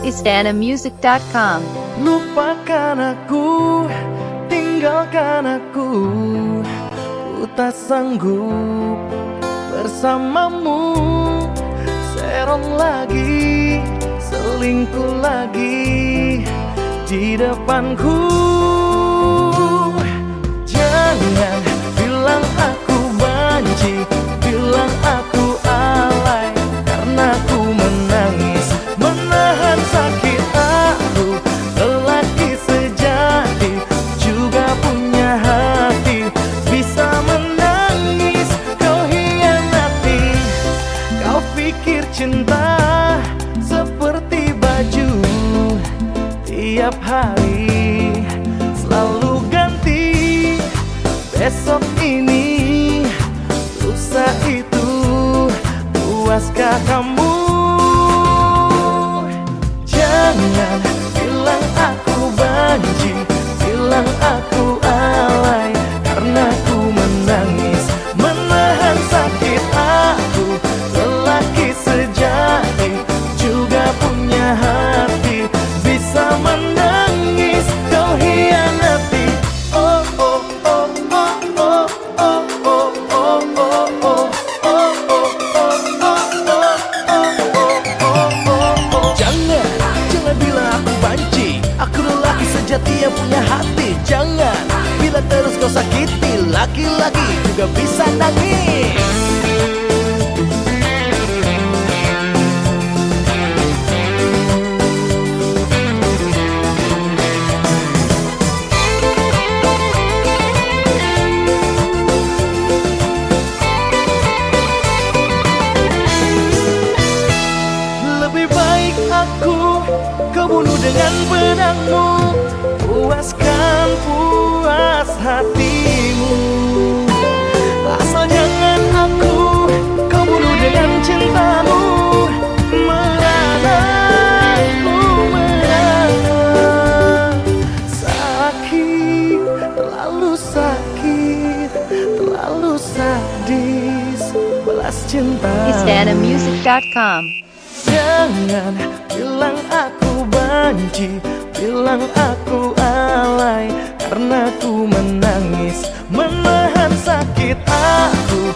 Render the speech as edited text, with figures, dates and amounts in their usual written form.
istanamusic.com. Lupakan aku, tinggalkan aku, ku tak sanggup bersamamu. Serong lagi, selingkuh lagi di depanku. Jangan bilang aku banci, bilang aku alay, karena ku menangis menahan sakit. Aku lelaki sejati, juga punya hati, bisa menangis kau hianati. Kau pikir cinta seperti baju, tiap hari selalu ganti. Besok ini, lusa itu, puaskah kamu? Jangan bilang aku banci, bilang aku alay, karena ku menangis menahan sakit. Aku lelaki sejati, juga punya hati, bisa menangis kau hianati. Oh oh oh oh oh oh oh oh oh oh oh oh. Jangan bilang aku banci, aku lelaki sejati yang punya hati. Jangan bila terus kau sakiti, laki-laki juga bisa nangis. Lebih baik aku kau bunuh dengan pedangmu, puaskan puas hatimu. Asal jangan aku kau bunuh dengan cintamu. Merana, ku merana, sakit, terlalu sakit, terlalu sadis, balas cinta. istanamusic.com. Jangan bilang aku banci, bilang aku alay, karena ku menangis menahan sakit. Aku